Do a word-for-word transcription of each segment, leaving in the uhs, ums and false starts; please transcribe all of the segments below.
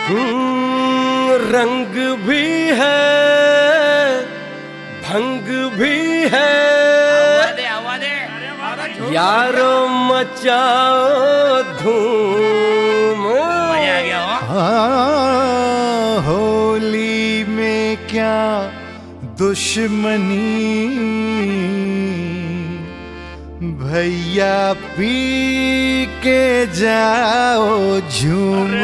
रंग भी है भंग भी है यारो मचाओ धूम। हाँ, होली में क्या दुश्मनी भैया पी के जाओ झूम।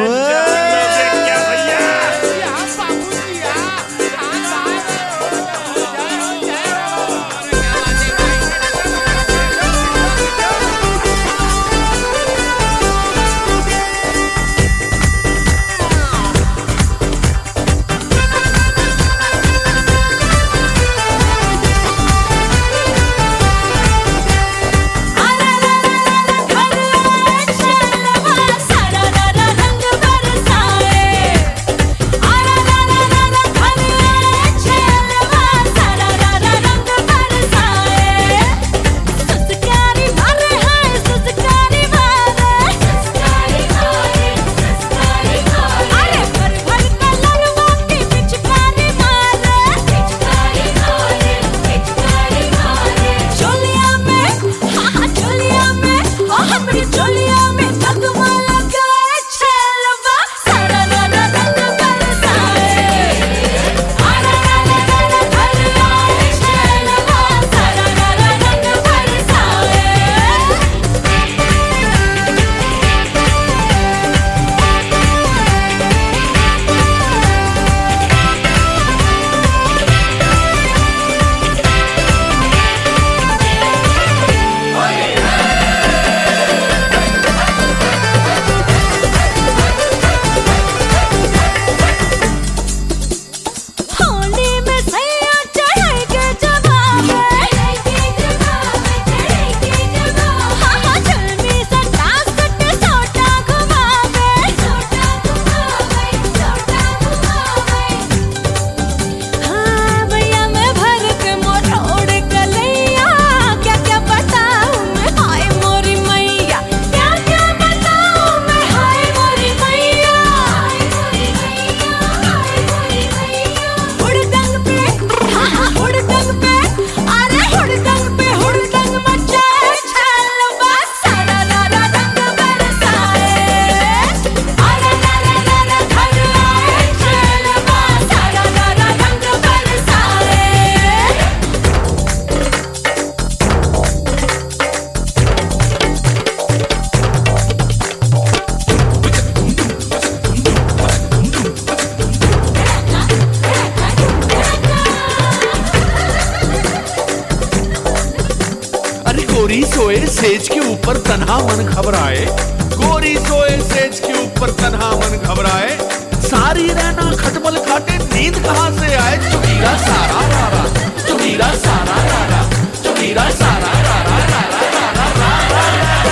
गोरी सोए सेज के ऊपर तन्हा मन घबराए, गोरी सोए सेज के ऊपर तन्हा मन घबराए, सारी रहना खटमल खाटे नींद कहाँ से आए। चुकीरा सारा रारा चुकीरा सारा रारा चुकीरा सारा रारा रारा रारा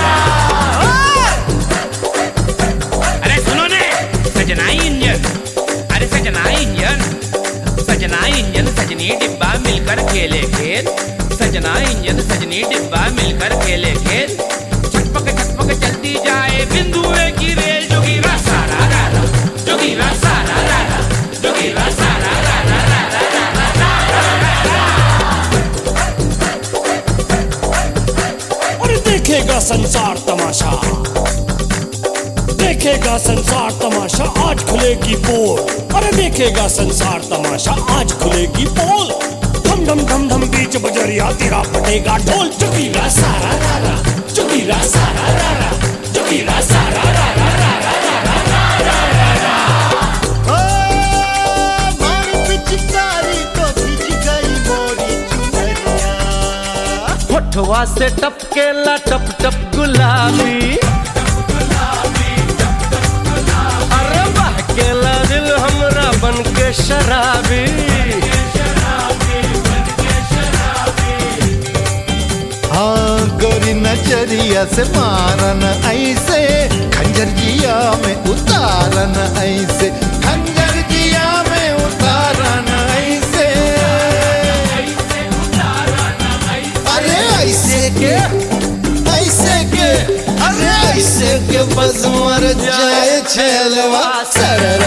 रारा। अरे सुनो ने सजना इंजन, अरे सजना इंजन, सजना इंजन सजनी डिब्बा मिलकर खेले खेल, सजना इंजन सजनी डिब्बा मिलकर खेले खेल, छटपक छटपक चलती जाए बिंदु की रेल। जोगीरा सारा रारा जोगीरा सारा रारा जोगीरा सारा रारा रारा रारा। और देखेगा संसार तमाशा, देखेगा संसार तमाशा, आज खुलेगी पोल। अरे देखेगा संसार तमाशा, आज खुलेगी पोल। धम धम धम धम बीच बजरिया तेरा फटेगा ढोल। जोगीरा सारा रारा जोगीरा सारा रारा जोगीरा सारा रारा रारा रारा रारा। ओ मार पिचकारी तो भीज गई मोरी चुनरिया, होठवा से टपकेला टप टप गुलाबी, अरे बहकेला दिल हमरा बन के शराबी। हाँ गोरी नजरिया से मारन ऐसे, खंजर जिया में उतारन ऐसे, खंजर जिया में उतारन ऐसे। अरे ऐसे के ऐसे के अरे ऐसे के बस मर जाए छेलवा सर